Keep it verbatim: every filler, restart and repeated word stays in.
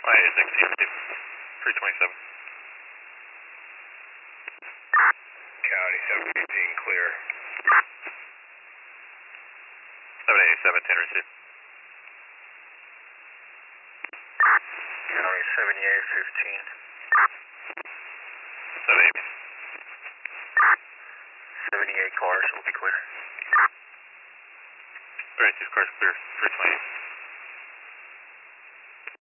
Hi, it's X C three twenty-seven. County seven fifteen clear. seven eighty-seven, ten received. County seventy-eight fifteen. seven eighty. seventy-eight cars will be clear. Alright, two cars clear, three twenty-eight.